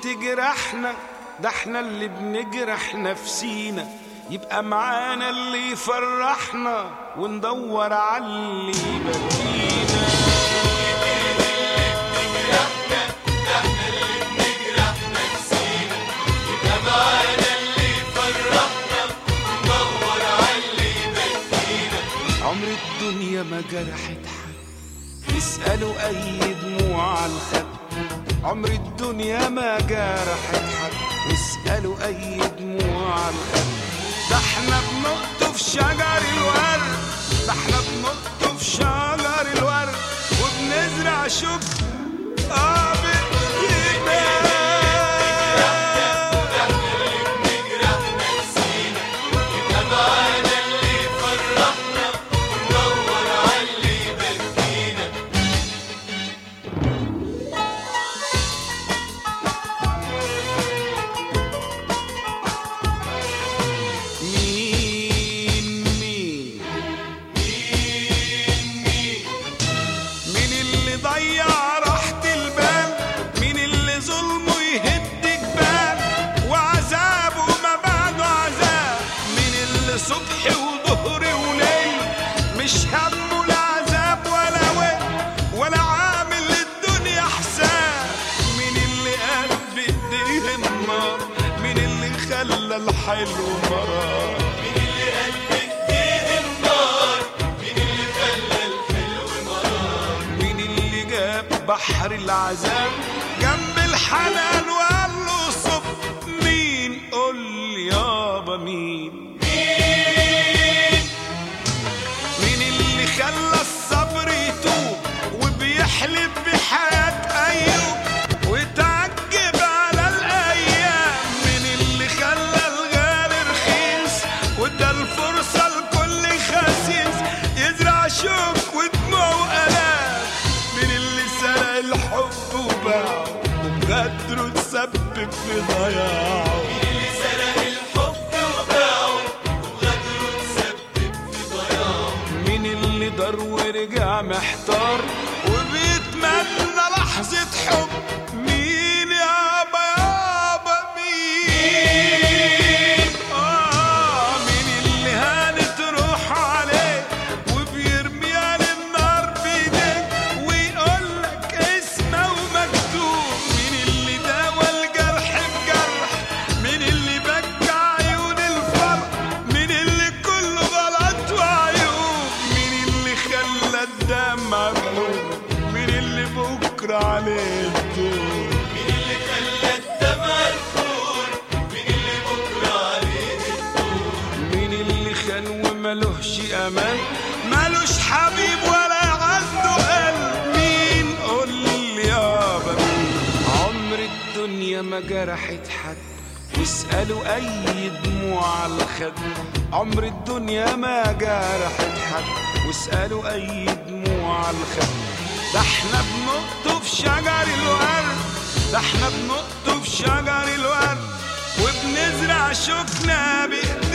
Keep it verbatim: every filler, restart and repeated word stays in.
تجرحنا، ده احنا اللي بنجرح نفسينا. يبقى معانا اللي يفرحنا وندور على اللي يبكينا. عمر الدنيا ما جرحت حد، اسألوا أي دموع على الخد. عمر الدنيا ما جرحت حد، اسألوا أي دموع على الخد. ده احنا بنقطف شجر الورد، ده احنا بنقطف شجر الورد وبنزرع شكر اه بالإيمان. ضيع راحة البال، مين اللي ظلمه يهد جبال وعذابه ما بعده عذاب. مين اللي صبح وظهر وليل مش همه لا عذاب ولا ويل ولا عامل للدنيا حساب. مين اللي قال بإيديه النار، مين اللي خلى الحلو مرار. بحر العذاب جنب الحنان وقال له صب. مين قول لي يابا مين؟ مين مين اللي خلى الصبر يتوب وبيحلف بحياة أيوب وتعجب على الأيام؟ مين اللي خلى الغالي رخيص وادى الفرصة لكل خسيس يزرع شوك ودموع وآلام؟ الحب وباعه وبغدره تسبب في ضياعه. مين اللي سرق الحب وباعه وبغدره تسبب في ضياعه؟ مين اللي دار ورجع محتار وبيتمنى لحظة حب؟ مين يابا يابا مين؟ آه مين اللي هانت روح عليه وبيرميها للنار بيديه ويقول مين اللي بكرة عليه الدور؟ مين اللي خلى الدمع الفور؟ مين اللي بكرة عليه الدور؟ مين اللي خان ومالوش أمان، مالوش حبيب ولا عنده قلب؟ مين قول لي يابا مين؟ عمر الدنيا ما جرحت حد، واسألوا أي دموع على الخد. عمر الدنيا ما جرحت حد، واسألوا أي دموع على الخد. ده احنا بنقطف شجر الورد، ده احنا بنقطف شجر الورد وبنزرع شوكنا بإيدينا.